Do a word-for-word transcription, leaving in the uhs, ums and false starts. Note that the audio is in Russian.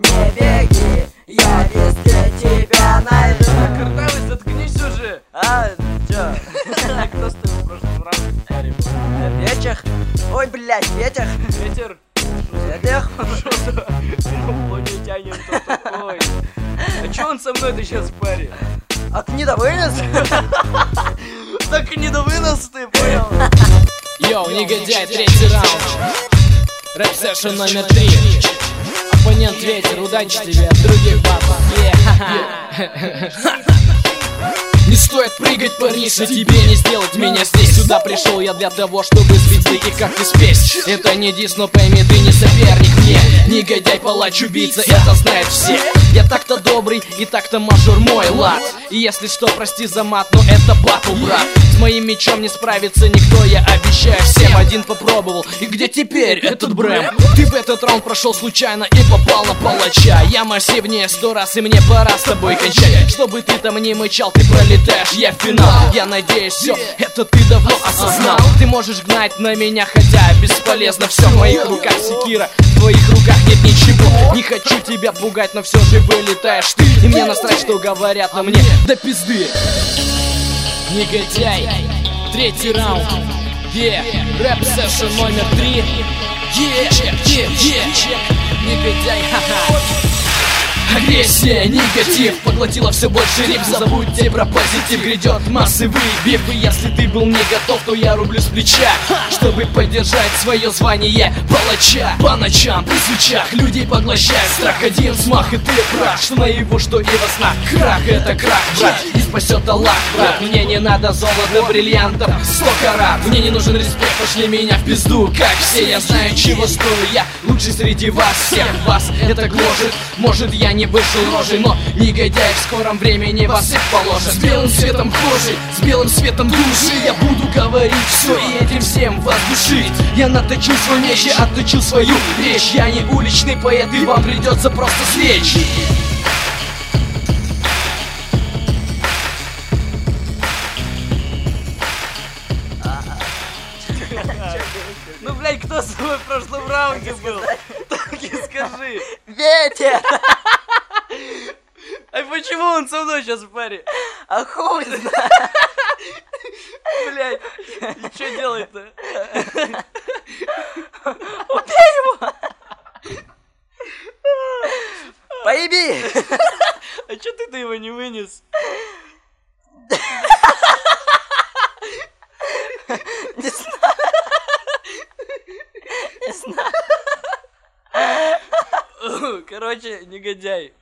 Не беги, я везде тебя найду. Картавый, заткнись уже! А, чё? Кто с тобой в прошлом раунде в паре был? Петях? Ой, блядь, Петях? Ветер? Петях? Что-то инопланетянин кто такой? А чё он со мной-то сейчас в паре? А ты не довынес? Так и не довынес, ты понял? Йоу, негодяй, третий раунд. Рэп-сессион номер три. Оппонент ветер, удачи тебе от других бабов. Не стоит прыгать, парниша, тебе не сделать меня здесь. Сюда пришел я для того, чтобы сбить и как-то спеть. Это не дис, но пойми, ты не соперник мне. Негодяй, палач, убийца, это знают все. Я так-то добрый и так-то мажор мой лад. И если что, прости за мат, но это батл, брат. С моим мечом не справится никто, я обещаю всем. Один попробовал, и где теперь этот Брэм? Ты в этот раунд прошел случайно и попал на палача. Я массивнее сто раз, и мне пора с тобой кончать. Чтобы ты там не мычал, ты пролетаешь, я в финал. Я надеюсь, все это ты давно осознал. Ты можешь гнать на меня, хотя бесполезно. Все в моих руках секира, в твоих руках нет ничего. Не хочу тебя пугать, но все же вылетаешь ты. И мне насрать, что говорят на мне, да пизды. Негодяй, третий раунд. Yeah, рэп-сессион номер три. Yeah, чек, чек, чек, чек. Негодяй, ха-ха. Агрессия, негатив поглотила все больше риф. Забудьте про позитив, грядет массовый биф. И если ты был не готов, то я рублю с плеча, чтобы поддержать свое звание палача. По ночам при свечах людей поглощает страх. Один взмах и ты прав, что наяву, что и во снах. Крах это крах, брат, и спасет Аллах, брат. Мне не надо золота, бриллиантов, сто карат. Мне не нужен респект, пошли меня в пизду, как все. Я знаю, чего стою, я лучший среди вас всех. Вас это гложет, может я не вышел рожей, но негодяй в скором времени вас их положат. С белым светом кожи, с белым светом души я буду говорить все и этим всем вас душить. Я наточил свой меч, я отточил свою речь. Я не уличный поэт, и вам придется просто свеч. Ну, блядь, кто с тобой в прошлом раунде был? Так и скажи. Ветер! А почему он со мной сейчас в паре? А хуй знает! Блядь, и что делать-то? Убей его! Поеби! А чё ты-то его не вынес? Не знаю. Не знаю. Короче, негодяй.